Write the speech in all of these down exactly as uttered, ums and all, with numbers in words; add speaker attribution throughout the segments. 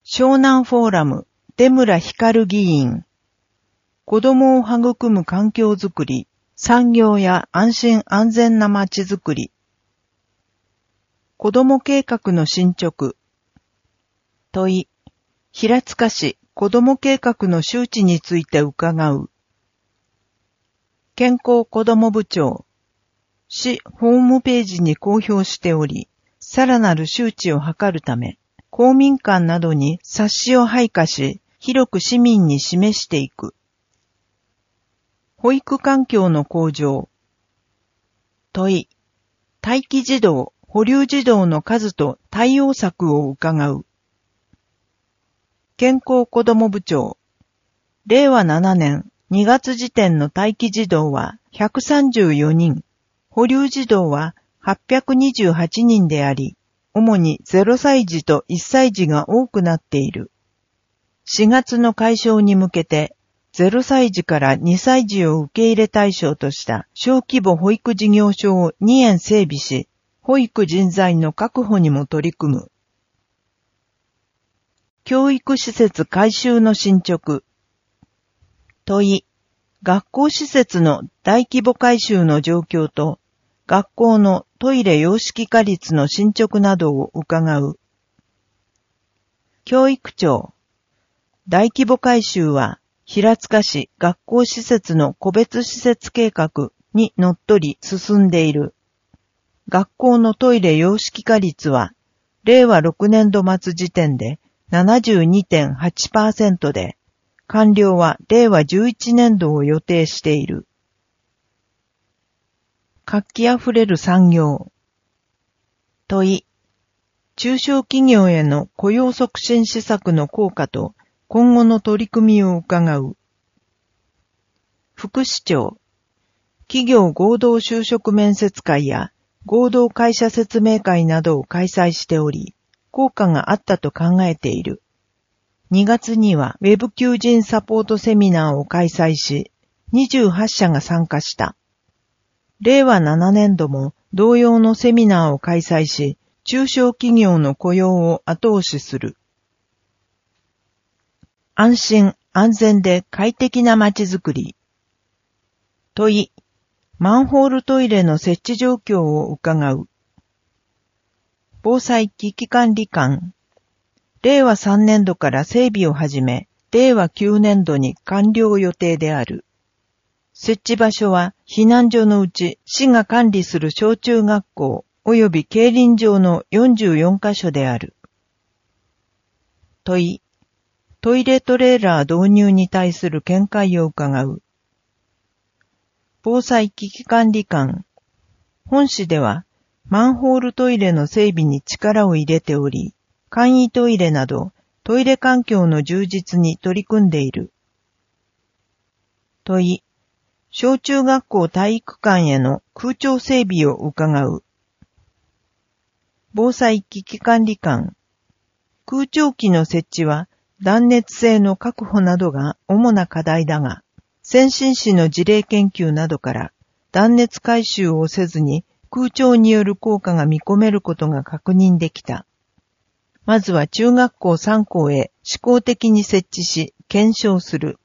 Speaker 1: 湘南フォーラム、出村光議員。子供を育む環境づくり、産業や安心安全なまちづくり。子供計画の進捗。問い。平塚市子供計画の周知について伺う。健康子供部長。市ホームページに公表しており、さらなる周知を図るため、公民館などに冊子を配下し、広く市民に示していく。保育環境の向上。問い。待機児童、保留児童の数と対応策を伺う。健康子ども部長。れいわななねんにがつ時点の待機児童はひゃくさんじゅうよにん、保留児童ははっぴゃくにじゅうはちにんであり、主にゼロさい児といっさい児が多くなっている。しがつの解消に向けて、ゼロさい児からにさい児を受け入れ対象とした小規模保育事業所をにえん整備し、保育人材の確保にも取り組む。教育施設改修の進捗。問い。学校施設の大規模改修の状況と、学校のトイレ洋式化率の進捗などを伺う。教育庁。大規模改修は、平塚市学校施設の個別施設計画にのっとり進んでいる。学校のトイレ洋式化率は、れいわろくねんど末時点で ななじゅうにてんはちパーセント で、完了はれいわじゅういちねんどを予定している。活気あふれる産業。問い。中小企業への雇用促進施策の効果と今後の取り組みを伺う。副市長。企業合同就職面接会や合同会社説明会などを開催しており、効果があったと考えている。にがつにはウェブ求人サポートセミナーを開催し、にじゅうはっしゃが参加した。れいわななねんども同様のセミナーを開催し、中小企業の雇用を後押しする。安心安全で快適なまちづくり。問い。マンホールトイレの設置状況を伺う。防災危機管理官。れいわさんねんどから整備を始め、れいわきゅうねんどに完了予定である。設置場所は避難所のうち市が管理する小中学校及び競輪場のよんじゅうよんかしょである。問い。トイレトレーラー導入に対する見解を伺う。防災危機管理官。本市ではマンホールトイレの整備に力を入れており、簡易トイレなどトイレ環境の充実に取り組んでいる。問い。小中学校体育館への空調整備を伺う。防災危機管理官。空調機の設置は断熱性の確保などが主な課題だが、先進市の事例研究などから断熱改修をせずに空調による効果が見込めることが確認できた。まずは中学校さんこうへ試行的に設置し検証する。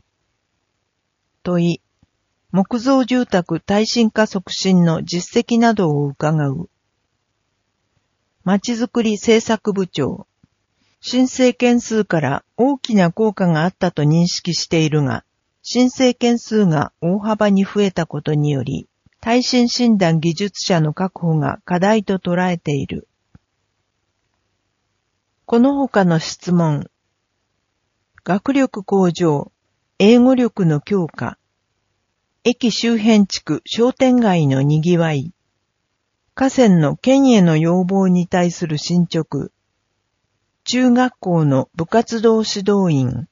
Speaker 1: 問い。木造住宅耐震化促進の実績などを伺う。まちづくり政策部長。申請件数から大きな効果があったと認識しているが、申請件数が大幅に増えたことにより、耐震診断技術者の確保が課題と捉えている。この他の質問。学力向上、英語力の強化、駅周辺地区商店街のにぎわい、河川の県への要望に対する進捗、中学校の部活動指導員、